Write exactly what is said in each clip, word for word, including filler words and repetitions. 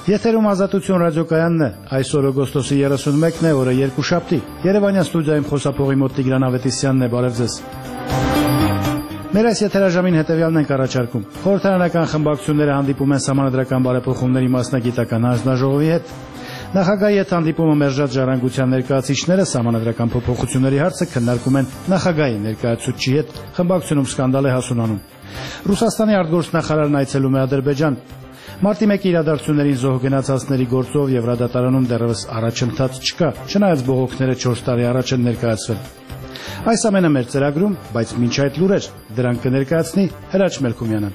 Եթերում Ազատություն ռադիոկայանն է, այսօր օգոստոսի երեսունմեկն է, օրը երկուշաբթի, Երևանյան ստուդիայում խոսափողի մոտ Տիգրան Ավետիսյանն է, բարև ձեզ։ Մեր այս եթերաժամին հետևյալն ենք առաջարկում։ Խորհրդարանական խմբակցությունները հանդիպում են սահմանադրական բարեփոխումների մասնագիտական հանձնաժողովի հետ։ Նախագահի հետ հանդիպումը մերժած ժառանգության ներկայացուցիչները սահմանադրական փոփոխությունների հարցը քննարկում են նախագահի ներկայացուցչի հետ, խմբակցությունում սկանդալ է հասունանում։ Ռուսաստանի արտգործնախարարն այցելում է Ադրբեջան։ Մարտի մեկի իրադարձություններին զոհ գնացածների գործով Եվրադատարանում դեռևս առաջընթաց չկա, չնայած բողոքները չորս տարի առաջ են ներկայացվել։ Այս ամենը մեր ծրագրում, բայց մինչ այդ լուրեր, դրանք կներկայացնի Հրաչ Մելքումյանը։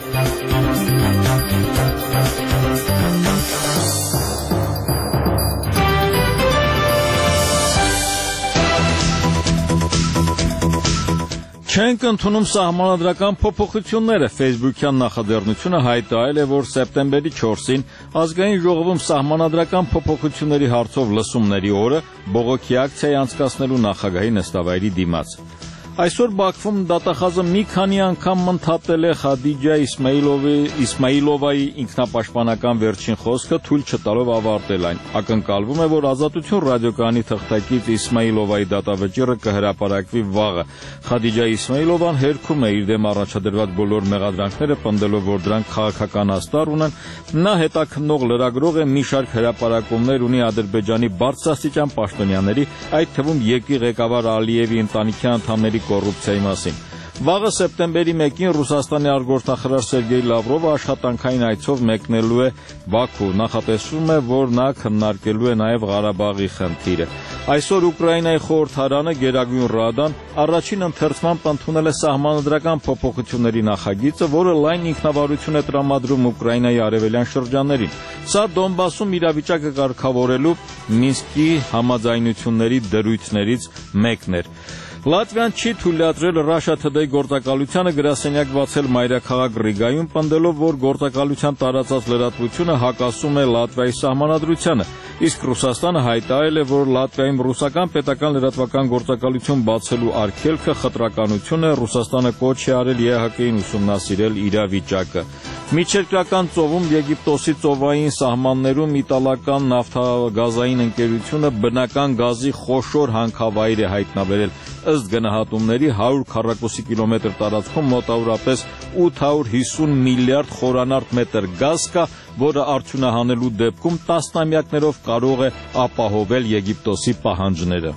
Չենք ընդունում սահմանադրական փոփոխությունները։ Facebook-յան նախաձեռնությունը հայտարարել է, որ սեպտեմբերի չորսին ազգային ժողովում սահմանադրական փոփոխությունների հարցով լսումների օրը բողոքի ակցիա անցկացնելու նախագահի նստավայրի դիմաց։ Այսօր Բաքվում դատախազը մի քանի անգամ ընդհատել է Խադիջա Իսմայիլովայի ինքնապաշտպանական վերջին խոսքը, թույլ չտալով ավարտել այն։ Ակնկալվում է, որ Ազատություն ռադիոկայանի թղթակից Իսմայիլովայի դատավճիռը կհրապարակվի վաղը։ Խադիջա Իսմայիլովան հերքում է իր դեմ առաջադրված բոլոր մեղադրանքները, պնդելով, որ դրանք քաղաքական աստար ունեն։ Նա հետաքննող լրագրող է, մի շարք հրապարակումներ ունի Ադրբեջանի բարձրաստիճան պաշտոնյաների, այդ թվում ԵԿ ղեկավար Ալիևի ընտանիքի անդամների կոռուպցիայի մասին։ Վաղը սեպտեմբերի մեկին Ռուսաստանի արտգործնախարար Սերգեյ Լավրովը աշխատանքային այցով մեկնելու է Բաքու։ Նախատեսվում է, որ նա քննարկելու է նաև Ղարաբաղի խնդիրը։ Այսօր Ուկրաինայի խորհրդարանը Գերագույն Ռադան առաջին ընթերցմամբ ընդունել է սահմանադրական փոփոխությունների նախագիծը, որը լայն ինքնավարություն է տրամադրում Ուկրաինայի արևելյան շրջաններին։ Սա Դոնբասում իրավիճակը կարգավորելու Մինսկի համաձայնությունների դրույթներից մեկն էր։ Լատվիան չի թույլատրել Russia Today գործակալությանը գրասենյակ բացել մայրաքաղաք Ռիգայում, պնդելով, որ գործակալության տարածած լրատվությունը հակասում է Լատվիայի սահմանադրությանը, իսկ Ռուսաստանը հայտարարել է, որ Լատվիայում ռուսական պետական լրատվական գործակալություն բացելու արգելքը խտրականություն է, Ռուսաստանը կոչ է արել ԵՀԿ-ին ուսումնասիրել իրավիճակը։ Միջերկրական ծովում Եգիպտոսի ծովային սահմաններում իտալական նավթագազային ընկերությունը բնական գազի խոշոր հանքավայր է հայտնաբերել։ Ըստ գնահատումների հարյուր քառակուսի կիլոմետր տարածքում մոտավորապես ութ հարյուր հիսուն միլիարդ խորանարդ մետր գազ կա, որը արդյունահանելու դեպքում տասնամյակներով կարող է ապահովել Եգիպտոսի պահանջները։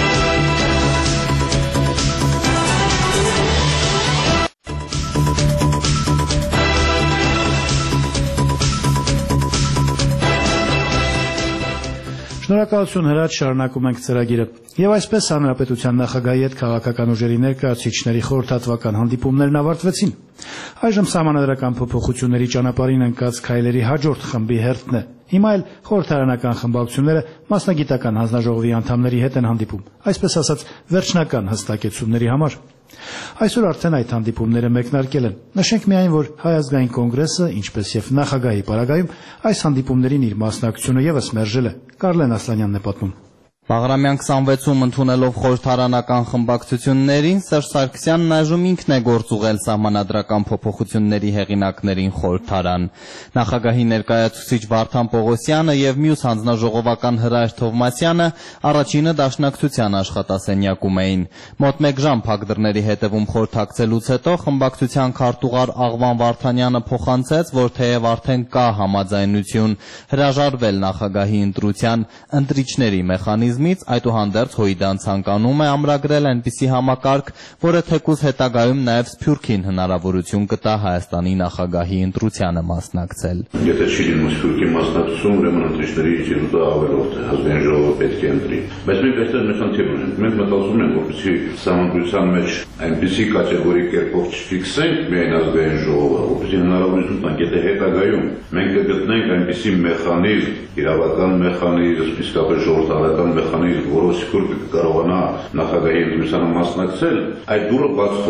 Շնորհակալություն Հրաչ, շարունակում ենք ծրագիրը։ Եվ այսպես Հանրապետության նախագահի հետ քաղաքական ուժերի ներկայացուցիչների խորհրդատվական հանդիպումներն ավարտվեցին։ Այժմ սահմանադրական փոփոխությունների ճանապարհին ընկած քայլերի հաջորդ խմբի հերթն է։ Հիմա էլ խորհրդարանական խմբակցությունները մասնագիտական հանձնաժողովի անդամների հետ են հանդիպում, այսպես ասած վերջնական հստակեցումների համար։ Այսօր արդեն այդ հանդիպումները մեկնարկել են։ Նշենք միայն, որ Հայ ազգային կոնգրեսը, ինչպես եւ նախագահի պարագայում, այս հանդիպումներին իր մասնակցությունը եւս մերժել է։ Կարլեն Ասլանյանն է պատմում։ Բաղրամյան քսանվեցում ընդունելով խորհրդարանական խմբակցություններին, Սերժ Սարգսյանն այժմ ինքն է գործ ուղղել սահմանադրական փոփոխությունների հեղինակներին խորհրդարան։ Նախագահի ներկայացուցիչ Վարդան Պողոսյանը եւ մյուս հանձնաժողովական Հրայր Թովմասյանը առաջինը դաշնակցության աշխատասենյակում էին։ Մոտ մեկ ժամ փակ դռների հետևում խորհրդակցելուց հետո խմբակցության քարտուղար Աղվան Վարդանյանը փոխանցեց, որ թեև արդեն կա համաձայնություն հրաժարվել նախագահի ընտրության ընտրիչների մեխանիզմից, այդուհանդերձ Հույդան ցանկանում է ամրագրել այնպիսի համակարգ, որը թեկուզ հետագայում նաև Սփյուռքին հնարավորություն կտա Հայաստանի նախագահի ընտրությանը մասնակցել։ Եթե չի լինում Սփյուռքի մասնակցություն, ուրեմն ընտրիչների ինստիտուտը ավելորդ է, ազգային ժողովը պետք է ընտրի։ Բայց մենք այստեղ մեծ խնդիր ունենք։ Մենք մտածում ենք, որպեսզի սահմանադրության մեջ այնպիսի կատեգորիկ կերպով չֆիքսենք միայն ազգային ժողովը, որպեսզի հնարավորություն տանք, եթե հետագայում մենք կգտնենք այնպիսի մեխանիզմ, իրավական մեխանիզմ, իսկապես ժողովրդավարական մեխանիզմ, որով Սփյուռքը կարողանա նախագահի ընտրությանը մասնակցել, այդ դուռը բաց թողնել։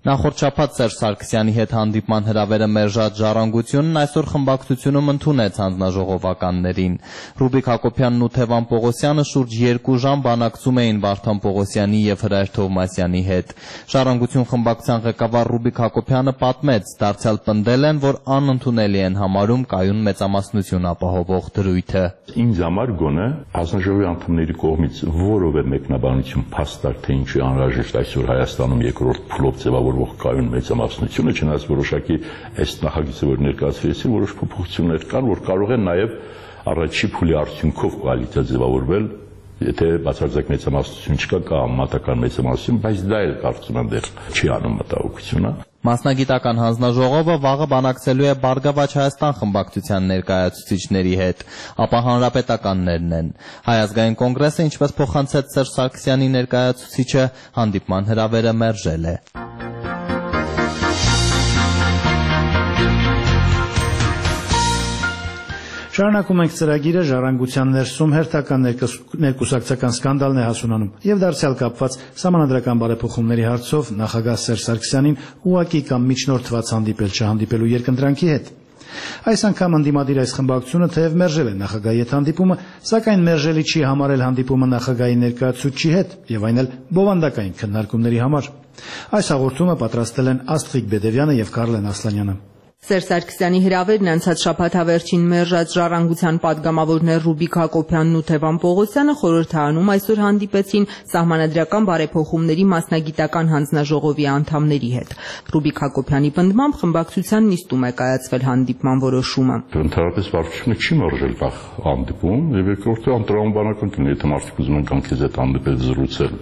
Նախորդ շաբաթ Սերժ Սարգսյանի հետ հանդիպման հրավերը մերժած Ժառանգությունն այսօր խմբակցությունում ընդունեց հանձնաժողովականներին։ Ռուբիկ Հակոբյանն ու Թևան Պողոսյանը շուրջ երկու ժամ բանակցում էին Վարդան Պողոսյանի եւ Հրայր Թովմասյանի հետ։ Ժառանգություն խմբակցության ղեկավար Ռուբիկ Հակոբյանը պատմեց, դարձյալ պնդել են, որ անընդունելի են համարում կայուն մեծամասնություն ապահովող դրույթը։ Ինձ համար գոնե հանձնաժողովի անդամների կողմից որևէ մեկնաբանություն փաստարկ թե ինչի անհրաժեշտ այսօր Հայաստանում երկրորդ փուլով ձևավորվող կայուն մեծամասնությունը, չնայած որոշակի այս նախագիծը որ ներկայացրեցին, որոշ փոփոխություններ կան, որ կարող են նաև առաջի փուլի արդյունքով կոալիցիա ձևավորվել, եթե բացարձակ մեծամասնություն չկա, կա համատական մեծամասնություն, բայց դա էլ կարծում եմ դեռ չի անում մտահոգությունը։ Մասնագիտական հանձնաժողովը վաղը բանակցելու է Բարգավաճ Հայաստան խմբակցության ներկայացուցիչների հետ, ապա հանրապետականներն են։ Հայ ազգային կոնգրեսը, ինչպես փոխանցեց Սերժ Սարգսյանի ներկայացուցիչը, հանդիպման հրավերը մերժել է։ Շարունակում ենք ծրագիրը Ժառանգության ներսում հերթական ներկուսակցական սկանդալն է հասունանում եւ դարձյալ կապված սահմանադրական բարեփոխումների հարցով նախագահ Սերժ Սարգսյանին ուղղակի կամ միջնորդված հանդիպել չհանդիպելու երկընտրանքի հետ։ Այս անգամ ընդդիմադիր այս խմբակցությունը թեև մերժել է նախագահի հետ հանդիպումը, սակայն մերժելի չի համարել հանդիպումը նախագահի ներկայացուցչի հետ եւ այն էլ բովանդակային քննարկումների համար։ Այս հաղորդումը պատրաստել են Աստղիկ Բեդևյանը եւ Կարլեն Ասլանյանը։ Սերժ Սարգսյանի հրավերն անցած շաբաթավերջին մերժած Ժառանգության պատգամավորներ Ռուբիկ Հակոբյանն ու Թևան Պողոսյանը խորհրդարանում այսօր հանդիպեցին սահմանադրական բարեփոխումների մասնագիտական հանձնաժողովի անդամների հետ։ Ռուբիկ Հակոբյանի պնդմամբ խմբակցության նիստում է կայացվել հանդիպման որոշումը։ Ընդհանրապես վարչությունը չի մերժել նախ հանդիպում եւ երկրորդը անտրամաբանական կլինի, եթե մարդիկ ուզում են կան քեզ հետ հանդիպել զրուցել։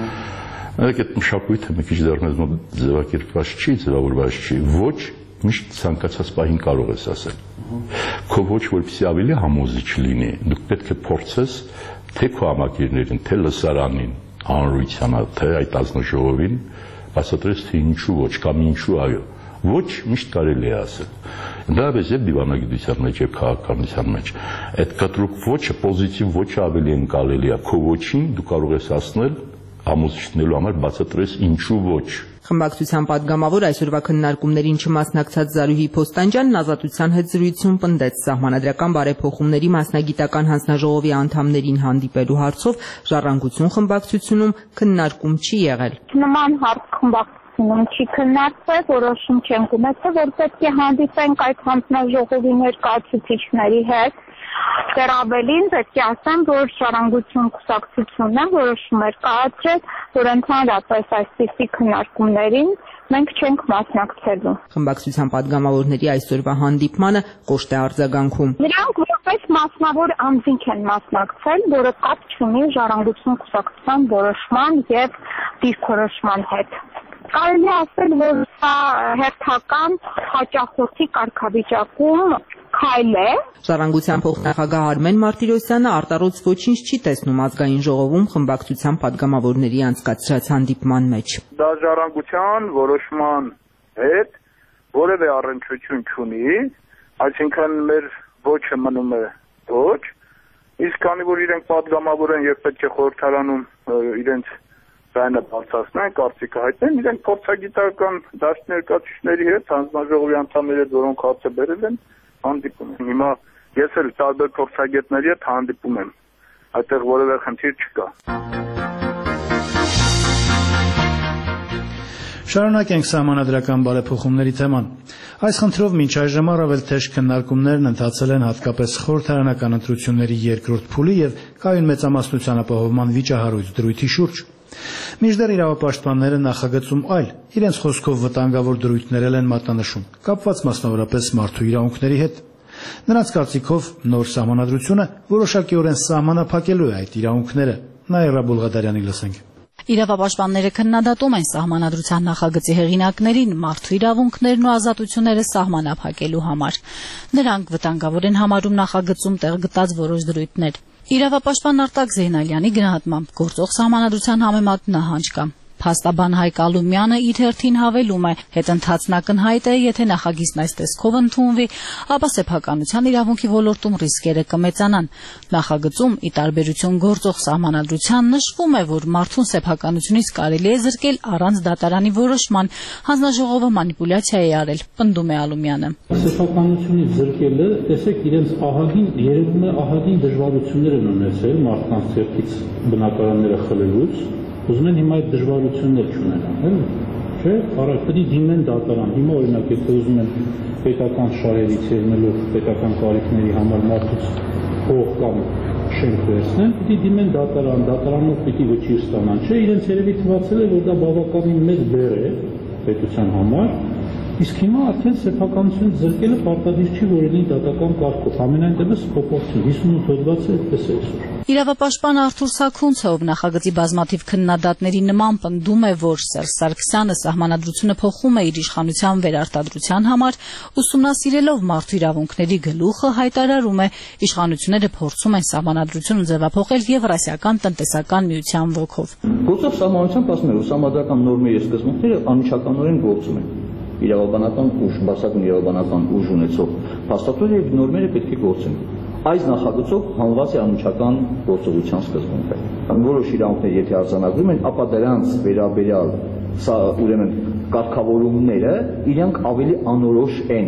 Այդ մշակույթը մի քիչ դեռ մեզ մոտ ձևակերպված չի, ձևավորված չի, ոչ միշտ ցանկացած պահին կարող ես ասել։ Քո ոչ որպեսզի ավելի համոզիչ լինի, դուք պետք է փորձես թե քո համակիրներին, թե լսարանին, հանրությանը, թե այդ ազնաժողովին բացատրես թե ինչու ոչ կամ ինչու այո։ Ոչ միշտ կարելի է ասել։ Դրանից եւ դիվանագիտության մեջ եւ քաղաքականության մեջ այդ կտրուկ ոչը պոզիտիվ ոչը ավելի ընկալելի է։ Քո ոչին դու կարող ես ասնել համոզիչնելու համար բացատրես ինչու ոչ։ Խմբակցության պատգամավոր այսօրվա քննարկումներին չմասնակցած Զարուհի Փոստանջյանն Ազատության հետ զրույցում պնդեց սահմանադրական բարեփոխումների մասնագիտական հանձնաժողովի անդամներին հանդիպելու հարցով Ժառանգություն խմբակցությունում քննարկում չի եղել։ Նման հարց խմբակցությունում չի քննարկվել, որոշում չենք ունեցել, որ պետք է հանդիպենք այդ հանձնաժողովի ներկայացուցիչների հետ։ Դեռ ավելին պետք է ասեմ, որ Ժառանգություն կուսակցությունն է որոշումներ կայացրել, որ ընդհանրապես այսպիսի քննարկումներին մենք չենք մասնակցելու։ Խմբակցության պատգամավորների այսօրվա հանդիպմանը կոշտ է արձագանքում։ Նրանք որպես մասնավոր անձինք են մասնակցել, որը կապ չունի Ժառանգություն կուսակցության որոշման եւ դիրքորոշման հետ։ Կարելի է ասել, որ սա հերթական հաճախորդի կարգավիճակում քայլ է։ Ժառանգության փոխնախագահ Արմեն Մարտիրոսյանը արտառոց ոչինչ չի տեսնում ազգային ժողովում խմբակցության պատգամավորների անցկացրած հանդիպման մեջ։ Դա Ժառանգության որոշման հետ որևէ առնչություն չունի, այսինքն մեր ոչը մնում է ոչ, իսկ քանի որ իրենք պատգամավոր են եւ պետք է խորհրդարանում իրենց բանը բացասնեն, կարծիքը հայտնեն, իրենք փորձագիտական դաշտ ներկայացուցիչների հետ, հանձնաժողովի անդամների հետ, որոնք հարցը բերել են, հանդիպում եմ։ Հիմա ես էլ տարբեր փորձագետների հետ հանդիպում եմ, այդտեղ որևէ խնդիր չկա։ Շարունակենք սահմանադրական բարեփոխումների թեման։ Այս խնդրով մինչ այժմ առավել թեժ քննարկումներն ընթացել են հատկապես խորհրդարանական ընտրությունների երկրորդ փուլի եւ կայուն մեծամասնության ապահովման վիճահարույց դրույթի շուրջ։ Մինչդեռ իրավապաշտպանները նախագծում այլ, իրենց խոսքով վտանգավոր դրույթներ են մատնանշում, կապված մասնավորապես մարդու իրավունքների հետ։ Նրանց կարծիքով նոր սահմանադրությունը որոշակիորեն սահմանափակելու է այդ իրավունքները։ Նաիրա Բուլղադարյանի լսենք։ Իրավապաշտպանները քննադատում են սահմանադրության նախագծի հեղինակներին մարդու իրավունքներն ու ազատությունները սահմանափակելու համար։ Նրանք վտանգավոր են համարում նախագծում տեղ գտած որոշ դրույթներ։ Իրավապաշտպան Արտակ Զեյնալյանի գնահատմամբ գործող սահմանադրության համեմատ նահանջ կա։ Փաստաբան Հայկ Ալումյանը իր հերթին հավելում է, հետընթացն ակնհայտ է, եթե նախագիծն այս տեսքով ընդունվի, ապա սեփականության իրավունքի ոլորտում ռիսկերը կմեծանան։ Նախագծում, ի տարբերություն գործող սահմանադրության, նշվում է, որ մարդուն սեփականությունից կարելի է զրկել առանց դատարանի որոշման։ Հանձնաժողովը մանիպուլյացիա է արել, պնդում է Ալումյանը։ Սեփականությունից զրկելը, տեսեք, իրենց ահագին երևում է ահագին դժվարություններ են ունեցել մարդկանց ձեռքից բնակարանները խլելուց, ուզում են հիմա այդ դժվարություններ չունենան, էլի, չէ՞, առայժմ պետք է դիմեն դատարան։ Հիմա օրինակ եթե ուզում են պետական շահերից ելնելով պետական կարիքների համար մարդուց փող կամ շենք վերցնեն, պետք է դիմեն դատարան, դատարանով պետք է վճիռ ստանան, չէ՞, իրենց երևի թվացել է, որ դա բավականին մեծ բեռ է պետության համար, իսկ հիմա արդեն սեփականություն զրկելը պարտադիր չի, որ լինի դատական կարգով, ամենայն դեպս փոփոխություն հիսունութ հոդվածը այդպես է այսօր։ Իրավապաշտպան Արթուր Սաքունցը, ով նախագծի բազմաթիվ քննադատների նման պնդում է, որ Սերժ Սարգսյանը սահմանադրությունը փոխում է իր իշխանության վերարտադրության համար, ուսումնասիրելով մարդու իրավունքների գլուխը, հայտարարում է, իշխանությունները փորձում են սահմանադրությունը ձևափոխել Եվրասիական տնտեսական միության ոգով։ Գործող սահմանությամբ ասում է, որ սահմանադրական նորմերի սկզբունքները անմիջականորեն գործում են։ Իրավաբանական ուժ, բացական իրավաբանական ուժ ունեցող փաստաթղթերը եւ նորմերը պետք է գործեն։ Այս նախագծով հանված է անմիջական գործողության սկզբունքը։ Որոշ իրավունքներ եթե արձանագրում են, ապա դրանց վերաբերյալ սա ուրեմն կարգավորումները իրենք ավելի անորոշ են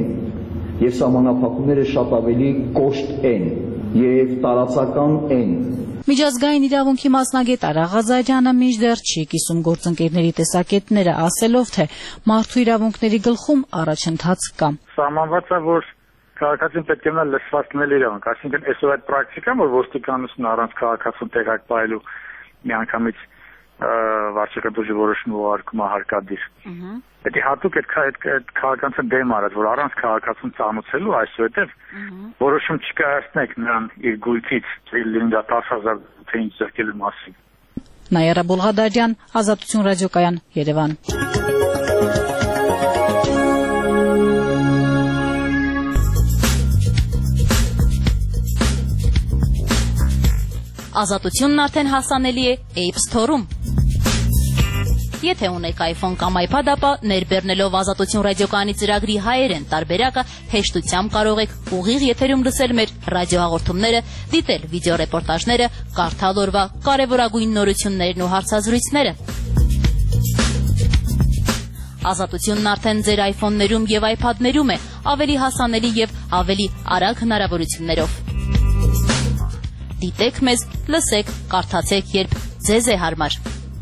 եւ սահմանափակումները շատ ավելի կոշտ են եւ տարածական են։ Միջազգային իրավունքի մասնագետ Արա Ղազարյանը մինչդեռ չի կիսում գործընկերների տեսակետները, ասելով, թե մարդու իրավունքների գլխում առաջընթաց կա։ Սահմանված է, որ քաղաքացին պետք է նա լսված լինել իրավունք, այսինքն այսօր այդ պրակտիկան, որ ոստիկանությունը առանց քաղաքացուն տեղակ պահելու միանգամից վարչական ուժի որոշումը ուղարկում է հարկադիր։ Պետք է հատուկ այդ քաղաքացուն դեմ արած, որ առանց քաղաքացուն ծանոթելու այսուհետև որոշում չկայացնեք նրան իր գույքից, լինի դա տասը հազար թե ինչ զրկելու մասին։ Նայարա Բոլղադարյան, Ազատություն ռադիոկայան, Երևան։ Ազատությունն արդեն հասանելի է App Store-ում։ Եթե ունեք iPhone կամ iPad, ապա ներբեռնելով Ազատություն ռադիոկայանի ծրագրի հայերեն տարբերակը հեշտությամբ կարող եք ուղիղ եթերում լսել մեր ռադիոհաղորդումները, դիտել վիդեոռեպորտաժները, կարդալ օրվա կարևորագույն նորություններն ու հարցազրույցները։ Ազատությունն արդեն ձեր iPhone-ներում եւ iPad-ներում է, ավելի հասանելի եւ ավելի արագ հնարավորություններով։ Դիտեք մեզ, լսեք, կարդացեք, երբ ձեզ է հարմար։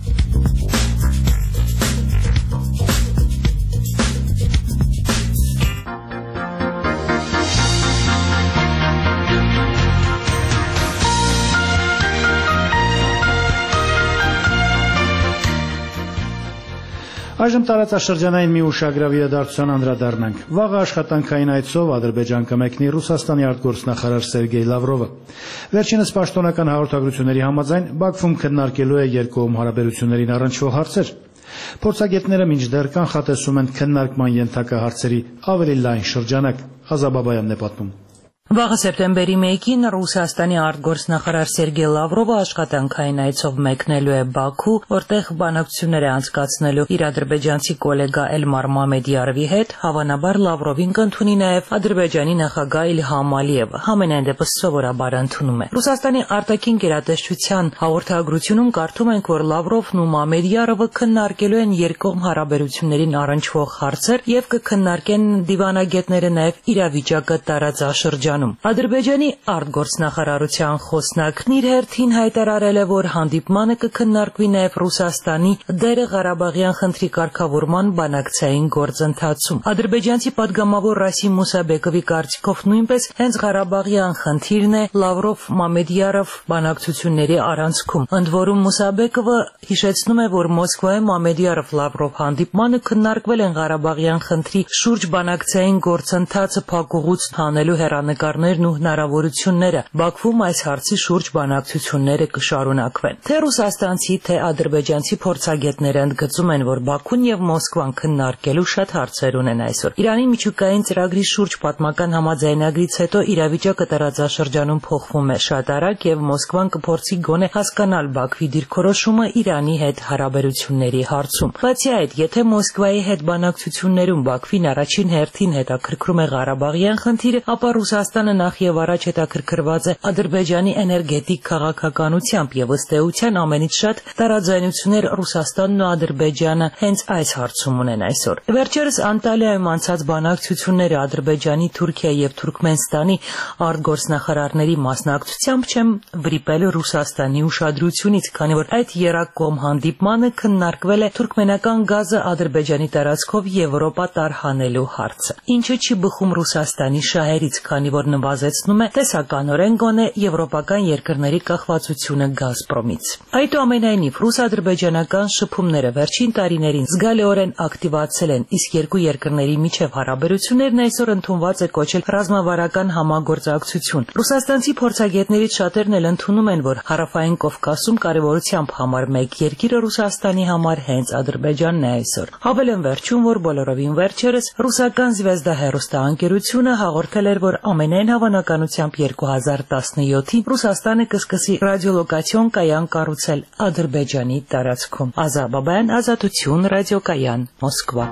Այժմ տարածաշրջանային մի ուշագրավ իրադարձության անդրադառնանք։ Վաղը աշխատանքային այցով Ադրբեջան կմեկնի Ռուսաստանի արտգործնախարար Սերգեյ Լավրովը։ Վերջինս պաշտոնական հաղորդագրությունների համաձայն Բաքվում քննարկելու է երկկողմ հարաբերություններին առնչվող հարցեր։ Փորձագետները մինչդեռ կանխատեսում են քննարկման ենթակա հարցերի ավելի լայն շրջանակ։ Ազաբաբայանն է պատմում։ Վաղը սեպտեմբերի մեկին Ռուսաստանի արտգործնախարար Սերգեյ Լավրովը աշխատանքային այցով մեկնելու է Բաքու, որտեղ բանակցություններ է անցկացնելու իր ադրբեջանցի գոլեգա Էլմար Մամեդյարովի հետ, հավանաբար Լավրովին կընդունի նաև Ադրբեջանի նախագահ Իլհամ Ալիևը, համենայն դեպս սովորաբար ընդունում է։ Ռուսաստանի արտաքին գերատեսչության հաղորդագրությունում կարդում ենք, որ Լավրովն ու Մամեդյարովը քննարկելու են երկկողմ հարաբերություններին առնչվող հարցեր եւ կքննարկեն դիվանագետները նաև իրավիճակը տարածաշրջանում։ Ադրբեջանի արտգործնախարարության խոսնակն իր հերթին հայտարարել է, որ հանդիպմանը կքննարկվի նաև Ռուսաստանի դերը Ղարաբաղյան խնդրի կարգավորման բանակցային գործընթացում։ Ադրբեջանցի падգամավոր Ռասիմ Մուսաբեկովի կարծիքով նույնպես հենց Ղարաբաղյան խնդիրն է Լավրով-Մամեդյարով բանակցությունների առանցքում։ Ընդ որում Մուսաբեկովը հիշեցնում է, որ Մոսկվայում Մամեդյարով-Լավրով հանդիպմանը քննարկվել են Ղարաբաղյան խնդրի շուրջ բանակցային գործընթացը փակուղուց հանելու հեռանկար խնդիրներն ու հնարավորությունները։ Բաքվում այս հարցի շուրջ բանակցությունները կշարունակվեն։ Թե ռուսաստանցի, թե ադրբեջանցի փորձագետները ընդգծում են, որ Բաքուն եւ Մոսկվան քննարկելու շատ հարցեր ունեն այսօր։ Իրանի միջուկային ծրագրի շուրջ պատմական համաձայնագրից հետո իրավիճակը տարածաշրջանում փոխվում է շատ արագ եւ Մոսկվան կփորձի գոնե հասկանալ Բաքվի դիրքորոշումը Իրանի հետ հարաբերությունների հարցում։ Բացի այդ, եթե Մոսկվայի հետ բանակցություններում Բաքվին առաջին հերթին հետաքրքրում է Ղարաբաղյան խնդիրը, ապա Ռուսաստանը նախ եւ առաջ հետաքրքրված է Ադրբեջանի էներգետիկ քաղաքականությամբ եւ ըստ էության ամենից շատ տարաձայնություններ Ռուսաստանն ու Ադրբեջանը հենց այս հարցում ունեն այսօր։ Վերջերս Անտալիայում անցած բանակցությունները Ադրբեջանի, Թուրքիայի եւ Թուրքմենստանի արտգործնախարարների մասնակցությամբ չեմ վրիպել Ռուսաստանի ուշադրությունից, քանի որ այդ երակողմ հանդիպմանը քննարկվել է թուրքմենական գազը Ադրբեջանի տարածքով Եվրոպա տարհանելու հարցը, ինչը չի բխում Ռուսաստանի շահերից, քանի որ նվազեցնում է տեսականորեն գոնե եվրոպական երկրների կախվածությունը Գազպրոմից։ Այդուամենայնիվ, ռուս-ադրբեջանական շփումները վերջին տարիներին զգալիորեն ակտիվացել են, իսկ երկու երկրների միջև հարաբերություններն այսօր ընդունված է կոչել ռազմավարական համագործակցություն։ Ռուսաստանցի փորձագետներից շատերն էլ ընդունում են, որ Հարավային Կովկասում կարևորությամբ համար մեկ երկիրը Ռուսաստանի համար հենց Ադրբեջանն է այսօր։ Հավելեմ վերջում, որ բոլորովին վերջերս ռուսական Զվեզդա հեռուստաընկերությունը հաղորդել էր, որ ամենայն հավանականությամբ երկու հազար տասնյոթին Ռուսաստանը կսկսի ռադիոլոկացիոն կայան կառուցել Ադրբեջանի տարածքում։ Ազա Բաբայան, Ազատություն, ռադիոկայան, Մոսկվա։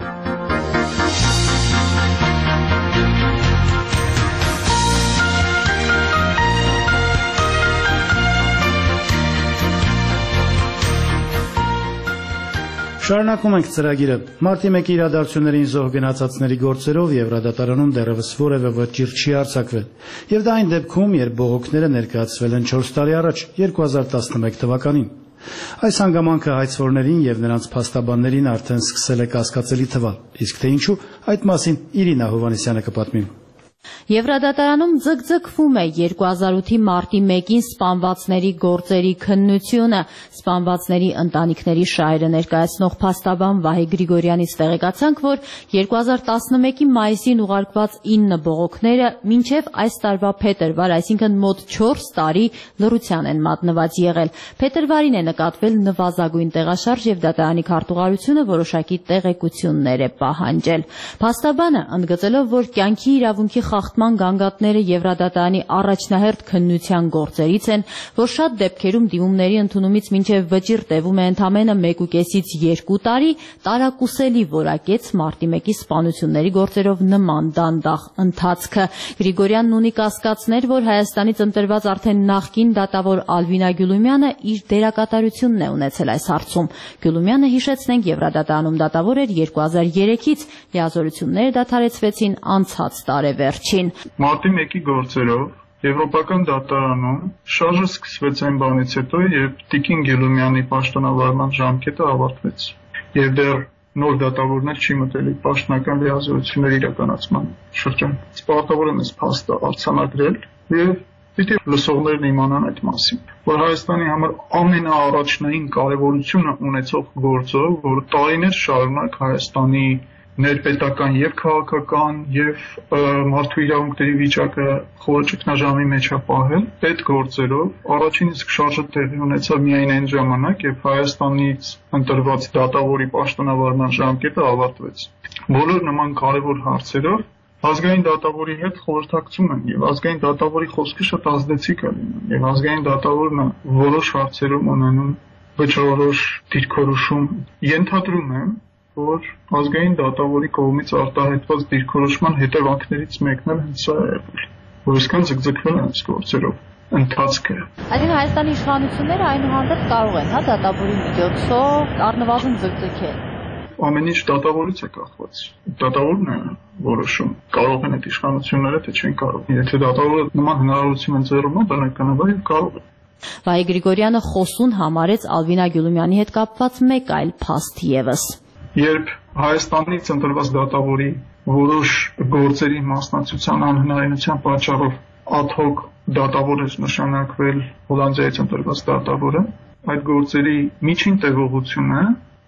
Շարունակում ենք ծրագիրը։ Մարտի մեկի իրադարձություններին զոհ գնացածների գործերով Եվրադատարանում դեռևս որևէ վճիռ չի արձակվել։ Եվ դա այն դեպքում, երբ բողոքները ներկայացվել են չորս տարի առաջ, երկու հազար տասնմեկ թվականին։ Այս հանգամանքը հայցվորներին եւ նրանց փաստաբաններին արդեն սկսել է կասկածելի թվալ։ Իսկ թե ինչու, այդ մասին Իրինա Հովհաննիսյանը կպատմի։ Եվրադատարանում ձգձգվում է երկու հազար ութի մարտի մեկին սպանվածների գործերի քննությունը։ Սպանվածների ընտանիքների շահերը ներկայացնող փաստաբան Վահե Գրիգորյանից տեղեկացանք, որ երկու հազար տասնմեկի մայիսին ուղարկված ինը բողոքները մինչև այս տարվա փետրվար, այսինքն մոտ չորս տարի լռության են մատնված եղել։ Փետրվարին է նկատվել նվազագույն տեղաշարժ եւ դատարանի քարտուղարությունը որոշակի տեղեկություններ է պահանջել։ Փաստաբանը ընդգծելով, որ կյանքի իրավունքի խախտման գանգատները Եվրադատարանի առաջնահերթ քննության գործերից են, որ շատ դեպքերում դիմումների ընդունումից մինչև վճիռ տևում է ընդամենը մեկուկեսից երկու տարի, տարակուսելի որակեց մարտի մեկի սպանությունների գործերով նման դանդաղ ընթացքը։ Գրիգորյանն ունի կասկածներ, որ Հայաստանից ընտրված արդեն նախկին դատավոր Ալվինա Գյուլումյանը իր դերակատարությունն է ունեցել այս հարցում։ Գյուլումյանը, հիշեցնենք, Եվրադատարանում դատավոր էր երկու հազար երեքից, լիազորությունները դադարեցվեցին անցած տարեվերջ։ Մարտի մեկի գործերով Եվրոպական դատարանում շարժը սկսվեց այն բանից հետո, երբ Տիկին Գյուլումյանի պաշտոնավարման ժամկետը ավարտվեց, եւ դեռ նոր դատավորներ չի մտել պաշտոնական լիազորությունների իրականացման շրջան։ Պարտավորը մեզ փաստը արձանագրել եւ պիտի լսողներն իմանան այդ մասին, որ Հայաստանի համար ամենաառաջնային կարևորությունը ունեցող գործը, որ տարիներ շարունակ Հայաստանի ներպետական եւ քաղաքական եւ մարդու իրավունքների վիճակը խորը ճգնաժամի մեջ է պահել, այդ գործերով առաջին իսկ շարժը տեղի ունեցավ միայն այն ժամանակ, երբ Հայաստանից ընտրված դատավորի պաշտոնավարման ժամկետը ավարտվեց։ Բոլոր նման կարևոր հարցերով ազգային դատավորի հետ խորհրդակցում են եւ ազգային դատավորի խոսքը շատ ազդեցիկ է լինում եւ ազգային դատավորը որոշ հարցերում ունենում վճռորոշ դիրքորոշում։ Ենթադրում եմ, որ ազգային դատավորի կողմից արտահայտված դիրքորոշման հետևանքներից մեկն էլ հենց սա է, որ այսքան ձգձգվել են այս գործերով ընթացքը։ Այսինքն Հայաստանի իշխանությունները այնուհանդերձ կարող են, հա, դատավորի միջոցով առնվազն ձգձգել։ Ամեն ինչ դատավորից է կախված։ Դատավորն է որոշում, կարող են այդ իշխանությունները, թե չեն կարող։ Եթե դատավորը նման հնարավորություն են ձեռում, բնականաբար եւ կարող է։ Վահե Գրիգորյանը խոսուն համարեց Ալվինա Գյուլումյանի հետ կապված մեկ այլ փաստ եւս։ Երբ Հայաստանից ընտրված դատավորի որոշ գործերի մասնակցության անհնարինության պատճառով ad hoc դատավոր է նշանակվել Հոլանդիայից ընտրված դատավորը, այդ գործերի միջին տևողությունը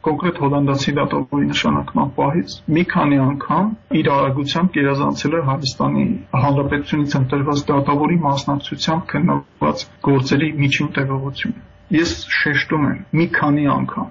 կոնկրետ հոլանդացի դատավորի նշանակման պահից մի քանի անգամ իր արագությամբ գերազանցել է Հայաստանի Հանրապետությունից ընտրված դատավորի մասնակցությամբ քննված գործերի միջին տևողությունը։ Ես շեշտում եմ մի քանի անգամ։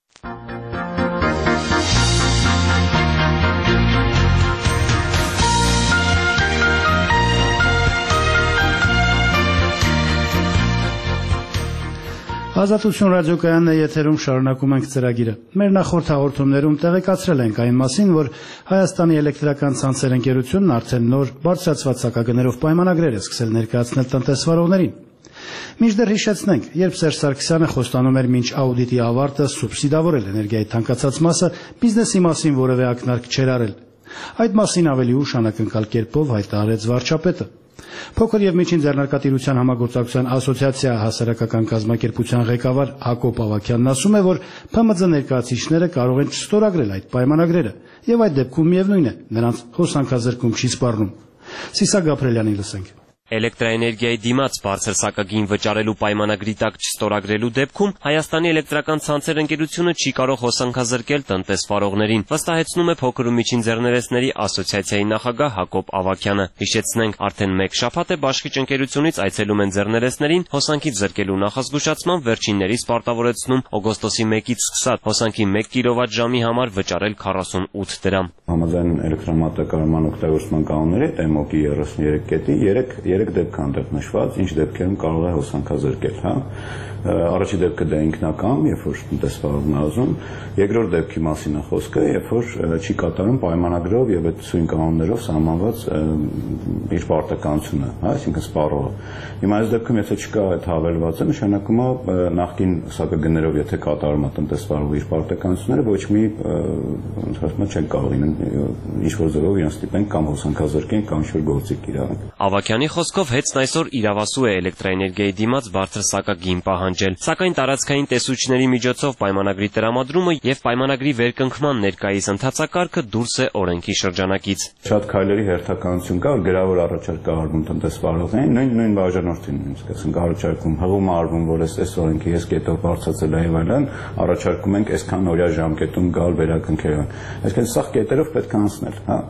Ազատություն ռադիոկայանն է եթերում, շարունակում ենք ծրագիրը։ Մեր նախորդ հաղորդումներում տեղեկացրել ենք այն մասին, որ Հայաստանի էլեկտրական ցանցեր ընկերությունն արդեն նոր բարձրացված սակագներով պայմանագրեր է սկսել ներկայացնել տնտեսվարողներին։ Մինչդեռ հիշեցնենք, երբ Սերժ Սարգսյանը խոստանում էր մինչ աուդիտի ավարտը սուբսիդավորել էներգիայի թանկացած մասը, բիզնեսի մասին որևէ ակնարկ չէր արել։ Այդ մասին ավելի ուշ անակնկալ կերպով հայտարարեց վարչապետը։ Փոքր եւ միջին ձեռնարկատիրության համագործակցության ասոցիացիա հասարակական կազմակերպության ղեկավար Հակոբ Ավագյանն ասում է, որ ՓՄԶ ներկայացուցիչները կարող են չստորագրել այդ պայմանագրերը, եւ այդ դեպքում միևնույն է, նրանց հոսանքազրկում չի սպառնում։ Սիսակ Գաբրելյանի լսենք։ Էլեկտրաէներգիայի դիմաց բարձր սակագին վճարելու պայմանագրի տակ չստորագրելու դեպքում Հայաստանի էլեկտրական ցանցեր ընկերությունը չի կարող հոսանքազրկել տնտեսվարողներին, վստահեցնում է փոքր ու միջին ձեռներեցների ասոցիացիայի նախագահ Հակոբ Ավագյանը։ Հիշեցնենք, արդեն մեկ շաբաթ է բաշխիչ ընկերությունից այցելում են ձեռներեցներին հոսանքից զրկելու նախազգուշացման վերջիններից պարտավորեցնում օգոստոսի մեկից սկսած հոսանքի մեկ կիլովատ-ժամի համար վճարել քառասունութ դրամ։ Համաձայն էլեկտրամատակարարման օգտագործման կանոնների տեմոկի երեսուններեք կետի երեք դեպք այնտեղ նշված, ինչ դեպքերում կարող է հոսանքազրկել, հա։ Առաջի դեպքը դա ինքնական, երբ որ տնտեսվարողն ազում, երկրորդ դեպքի մասին է խոսքը, երբ որ չի կատարում պայմանագրով եւ այդ սույն կանոններով սահմանված իր պարտականությունը, հա, այսինքն սպառողը։ Հիմա այս դեպքում եթե չկա այդ հավելվածը, նշանակում է նախկին սակագներով եթե կատարում է տնտեսվարողը իր պարտականությունները, ոչ մի ընդհանրապես չեն կարող ինչ որ ձևով իրեն ստիպեն կամ հոսանքազրկեն կամ ինչ-որ գործիք իրավենք։ Ավագյանի խոսքով հեծն այսօր իրավասու է էլեկտրաէներգիայի դիմաց բարձր սակագին պահանջել, սակայն տարածքային տեսուչների միջոցով պայմանագրի տրամադրումը եւ պայմանագրի վերկնքման ներկայիս ընթացակարգը դուրս է օրենքի շրջանակից։ Շատ քայլերի հերթականություն կա, գրավոր առաջարկ կա արվում տնտեսվարողներին, նույն նույն բաժանորդին, ասենք առաջարկում հղում արվում, որ այս օրենքի ես կետով բարձրացել է եւ այլն, առաջարկում ենք այսքան օրյա ժամկետում գալ վերակնքել։ Այսինքն սա կետերով պետք է անցնել, հա։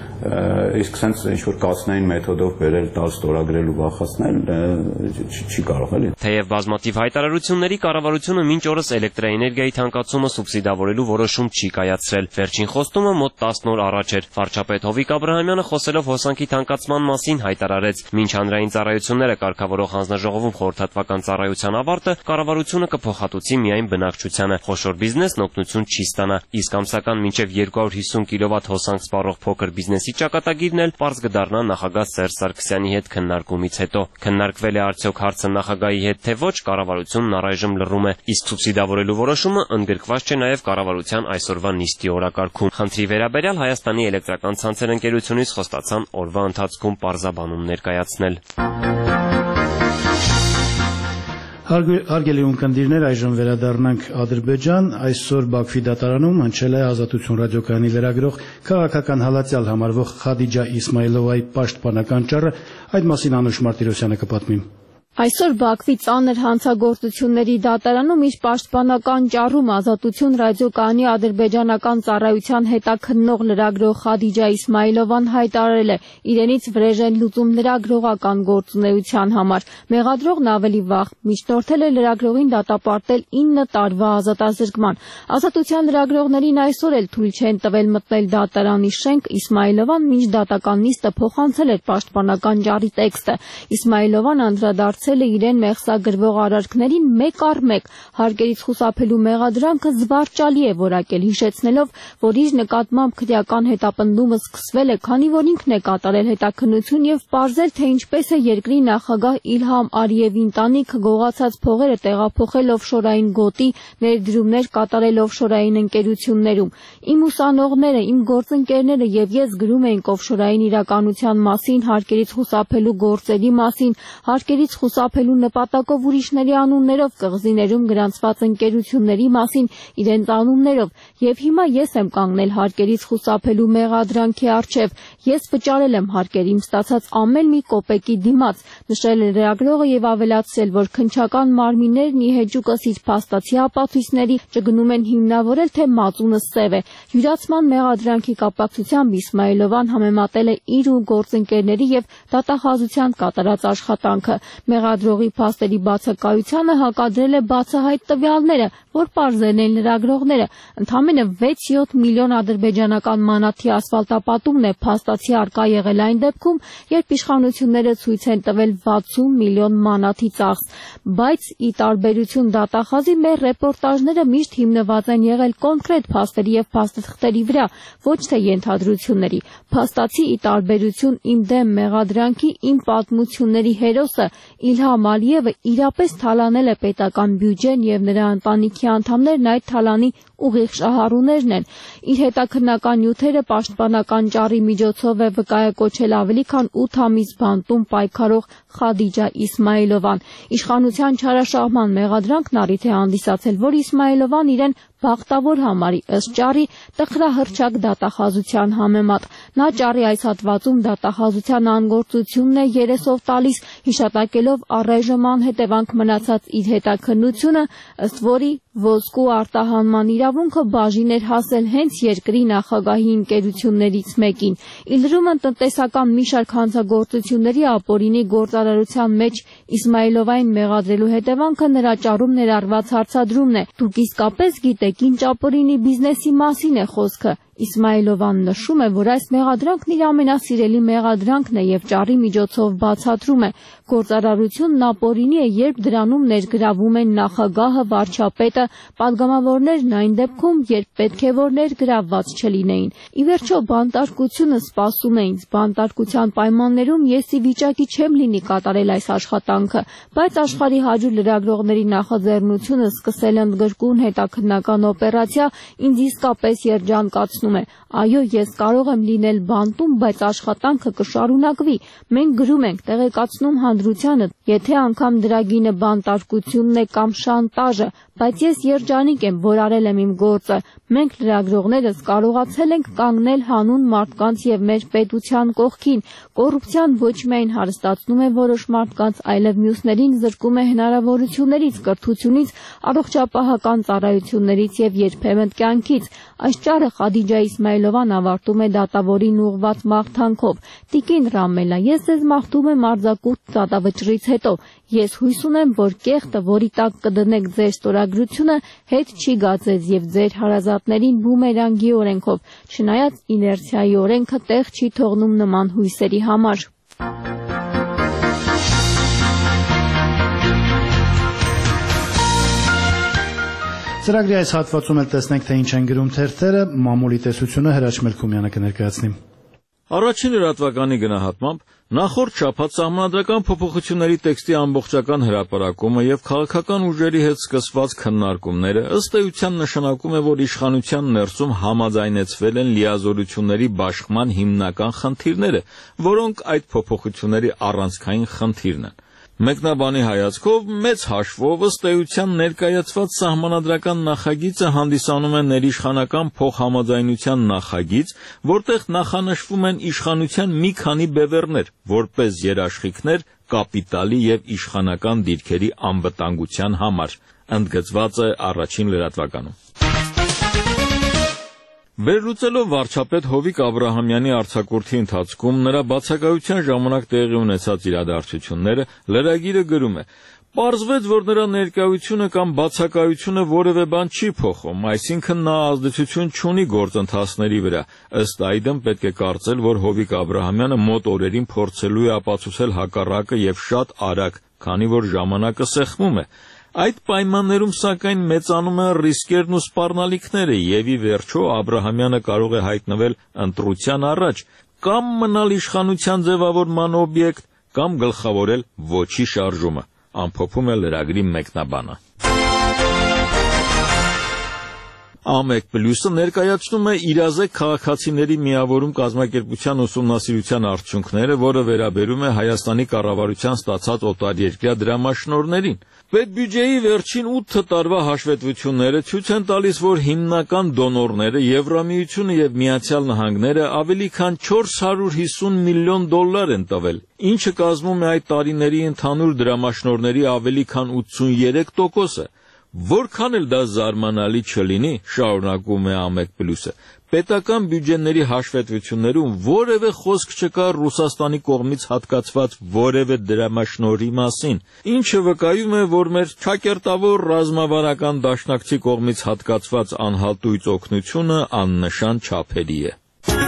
Իսկ sense ինչ-որ կացնային մեթոդով բերել, տալ ստորագրել ու վախացնել չի կարող էլի։ Թեև բազմաթիվ հայտարարությունների կառավարությունը մինչ օրս էլեկտրաէներգիայի թանկացումը սուբսիդավորելու որոշում չի կայացրել։ Վերջին խոստումը մոտ տասն օր առաջ էր։ Վարչապետ Հովիկ Աբրահամյանը խոսելով հոսանքի թանկացման մասին հայտարարեց, մինչ հանրային ծառայությունները կարգավորող հանձնաժողովում խորհրդատվական ծառայության ավարտը կառավարությունը կփոխհատուցի միայն բնակչությանը։ Խոշոր բիզնեսն օգնություն չի ստանա, իսկ ամսական մինչև երկու հարյուր հիսուն կիլովատ հոսանք սպառող փոքր բիզնեսի ճակատագիրն էլ պարզ կդառնա նախագահ Սերժ Սարգսյանի հետ քննարկումից հետո։ Քննարկվել է արդյոք հարցը նախագահի հետ թե ոչ, կառավարությունն առայժմ լռում է, իսկ սուբսիդավորելու որոշումը ընդգրկված չէ նաև կառավարության այսօրվա նիստի օրակարգում։ Խնդրի վերաբերյալ Հայաստանի էլեկտրական ցանցեր ընկերությունից խոստացան օրվա ընթացքում պարզաբանում ներկայացնել։ Հարգելի ունկնդիրներ, այժմ վերադառնանք Ադրբեջան։ Այսօր Բաքվի դատարանում հնչել է Ազատություն ռադիոկայանի լրագրող քաղաքական հալածյալ համարվող Խադիջա Իսմայլովայի պաշտպանական ճառը, այդ մասին Անուշ Մարտիրոսյանը կպատմի։ Այսօր Բաքվի ծանր հանցագործությունների դատարանում իր պաշտպանական ճառում Ազատություն ռադիոկայանի ադրբեջանական ծառայության հետաքննող լրագրող Խադիջա Իսմայլովան հայտարարել է իրենից վրեժ են լուծում լրագրողական գործունեության համար։ Մեղադրողն ավելի վաղ միջնորդել է լրագրողին դատապարտել ինը տարվա ազատազրկման։ Ազատության լրագրողներին այսօր էլ թույլ չեն տվել մտնել դատարանի շենք։ Իսմայլովան մինչ դատական նիստը փոխանցել էր պաշտպանական ճառի տեքստը։ Իսմայլովան անդրադարձել է իրեն մեղսագրվող արարքներին մեկ առ մեկ, հարկերից խուսափելու մեղադրանքը զվարճալի է որակել, հիշեցնելով, որ իր նկատմամբ քրեական հետապնդումը սկսվել է, քանի որ ինքն է կատարել հետաքննություն եւ պարզել, թե ինչպես է երկրի նախագահ Իլհամ Ալիևի ընտանիքը գողացած փողերը տեղափոխել օֆշորային գոտի, ներդրումներ կատարել օֆշորային ընկերություններում։ Իմ ուսանողները, իմ գործընկերները եւ ես գրում էինք օֆշորային իրականության մասին, հարկերից խուսափելու գործերի մասին, հարկերից խուսափելու նպատակով ուրիշների անուններով կղզիներում գրանցված ընկերությունների մասին իրենց անուններով, եւ հիմա ես եմ կանգնել հարկերից խուսափելու մեղադրանքի առջև, ես վճարել եմ հարկերին ստացած ամեն մի կոպեկի դիմաց, նշել է լրագրողը եւ ավելացրել, որ քննչական մարմիններն ի հեճուկս իր փաստացի ապացույցների չգնում են հիմնավորել, թե մածունը սև է։ Յուրացման մեղադրանքի կապակցությամբ Իսմայիլովան համեմատել է իր ու գործընկերների եւ դատախազության կատարած աշխատանքը։ Մեղադրողի փաստերի բացակայությանը հակադրել է բացահայտ տվյալները, որ պարզել են լրագրողները։ Ընդամենը վեց-յոթ միլիոն ադրբեջանական մանաթի ասֆալտապատումն է փաստացի արկա եղել այն դեպքում, երբ իշխանությունները ցույց են տվել վաթսուն միլիոն մանաթի ծախս, բայց ի տարբերություն դատախազի մեր ռեպորտաժները միշտ հիմնված են եղել կոնկրետ փաստերի եւ փաստաթղթերի վրա, ոչ թե ենթադրությունների։ Փաստացի ի տարբերություն իմ դեմ մեղադրանքի, իմ պատմությունների հերոսը Իլհամ Ալիևը իրապես թալանել է պետական բյուջեն եւ նրա ընտանիքի անդամներն այդ թալանի ուղիղ շահառուներն են։ Իր հետաքննական նյութերը պաշտպանական ճառի միջոցով է վկայակոչել ավելի քան ութ ամիս բանտում պայքարող Խադիջա Իսմայիլովան։ Իշխանության չարաշահման մեղադրանքն առիթ է հանդիսացել, որ Իսմայիլովան իրեն բախտավոր համարի ըստ ճառի տխրահռչակ դատախազության համեմատ։ Նա ճառի այս հատվածում դատախազության անգործությունն է երեսով տալիս, հիշատակելով առայժմ անհետևանք մնացած իր հետաքննությունը, ըստ որի ոսկու արտահանման իրավունքը բաժին էր հասել հենց երկրի նախագահի ընկերություններից մեկին։ Իլրումն տնտեսական մի շարք հանցագործությունների ապօրինի գործարարության մեջ Իսմայիլովային մեղադրելու հետևանքը նրա ճառում ներառված հարցադրումն է։ Դուք իսկապես գիտեք ինչ ապօրինի բիզնեսի մասին է խոսքը։ Իսմայիլովան նշում է, որ այս մեղադրանքն իր ամենասիրելի մեղադրանքն է եւ ճառի միջոցով բացատրում է։ Գործարարությունն ապօրինի է, երբ դրանում ներգրավում են նախագահը, վարչապետը, падգամավորներն այն դեպքում, երբ պետք է որ ներգրավված չլինեին։ Ի վերջո բանտարկությունը սպասում է ինձ, բանտարկության պայմաններում ես ի վիճակի չեմ լինի կատարել այս աշխատանքը, բայց աշխարհի հաջող լրագրողների նախաձեռնությունը սկսել ընդգրկուն հետաքննական օպերացիա ինձ իսկապես երջանկացնում է։ Այո, ես կարող եմ լինել բանտում, բայց աշխատանքը կշարունակվի։ Մենք գրում ենք, տեղեկացնում հանրությանը, եթե անգամ դրա գինը բանտարկությունն է կամ շանտաժը, բայց ես երջանիկ եմ, որ արել եմ իմ գործը։ Մենք լրագրողներս կարողացել ենք կանգնել հանուն մարդկանց եւ մեր պետության կողքին։ Կոռուպցիան ոչ միայն հարստացնում է որոշ մարդկանց, այլև մյուսներին զրկում է հնարավորություններից, կրթությունից, առողջապահական ծառայություններից եւ երբեմն կյանքից։ Այս ճառը Խադիջա Իսմայիլովան ավարտում է դատավորին ուղղված մաղթանքով։ Տիկին Ռամելա, ես ձեզ մաղթում եմ արձակուրդ դատավճռից հետո։ Ես հույս ունեմ, որ կեղտը, որի տակ կդնեք ձեր ստորագրությունը, հետ չի գա ձեզ եւ ձեր հարազատներին բումերանգի օրենքով, չնայած իներցիայի օրենքը տեղ չի թողնում նման հույսերի համար։ Ծրագրի այս հատվածում էլ տեսնենք, թե ինչ են գրում թերթերը, մամուլի տեսությունը Հրաչ Մելքումյանը կներկայացնի։ Առաջին լրատվականի գնահատմամբ նախորդ շաբաթ սահմանադրական փոփոխությունների տեքստի ամբողջական հրապարակումը եւ քաղաքական ուժերի հետ սկսված քննարկումները ըստ էության նշանակում է, որ իշխանության ներսում համաձայնեցվել են լիազորությունների բաշխման հիմնական խնդիրները, որոնք այդ փոփոխությունների առանցքային խնդիրն են։ Մեկնաբանի հայացքով մեծ հաշվով ըստ էության ներկայացված սահմանադրական նախագիծը հանդիսանում է ներիշխանական փոխհամաձայնության նախագիծ, որտեղ նախանշվում են իշխանության մի քանի բևեռներ, որպես երաշխիքներ կապիտալի եւ իշխանական դիրքերի անվտանգության համար, ընդգծված է առաջին լրատվականում։ Վերլուծելով վարչապետ Հովիկ Աբրահամյանի արձակուրդի ընթացքում նրա բացակայության ժամանակ տեղի ունեցած իրադարձությունները լրագիրը գրում է. Պարզվեց, որ նրա ներկայությունը կամ բացակայությունը որևէ բան չի փոխում, այսինքն նա ազդեցություն չունի գործընթացների վրա։ Ըստ այդմ պետք է կարծել, որ Հովիկ Աբրահամյանը մոտ օրերին փորձելու է ապացուցել հակառակը եւ շատ արագ, քանի որ ժամանակը սեղմում է։ Այդ պայմաններում սակայն մեծանում են ռիսկերն ու սպառնալիքները եւ ի վերջո Աբրահամյանը կարող է հայտնվել ընտրության առաջ կամ մնալ իշխանության ձևավորման օբյեկտ կամ գլխավորել ոչի շարժումը, ամփոփում է լրագրի մեկնաբանը։ Ամեկ պլյուսը ներկայացնում է իրազեկ քաղաքացիների միավորում կազմակերպության ուսումնասիրության արդյունքները, որը վերաբերում է Հայաստանի կառավարության ստացած օտարերկրյա դրամաշնորհներին։ Պետբյուջեի վերջին ութ տարվա հաշվետվությունները ցույց են տալիս, որ հիմնական դոնորները Եվրամիությունը եւ Միացյալ Նահանգները ավելի քան չորս հարյուր հիսուն միլիոն դոլար են տվել, ինչը կազմում է այդ տարիների ընդհանուր դրամաշնորհների ավելի քան ութսուներեք տոկոսը։ Որքան էլ դա զարմանալի չլինի, շարունակում է Ամեկ պլյուսը, պետական բյուջեների հաշվետվություններում որևէ խոսք չկա Ռուսաստանի կողմից հատկացված որևէ դրամաշնորհի մասին, ինչը վկայում է, որ մեր ճակերտավոր ռազմավարական դաշնակցի կողմից հատկացված անհալտույց օգնությունը աննշան չափերի է։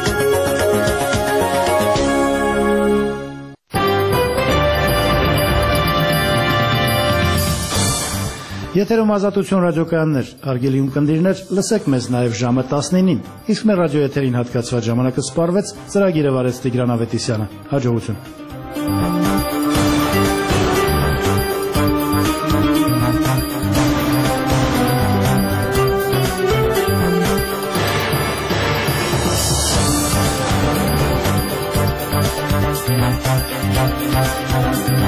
Եթերում Ազատություն ռադիոկայաններ, հարգելի ունկնդիրներ, լսեք մեզ նաև ժամը տասնինին, իսկ մեր ռադիոեթերին հատկացված ժամանակը սպառվեց, ծրագիրը վարեց Տիգրան Ավետիսյանը, հաջողություն։ Thank you.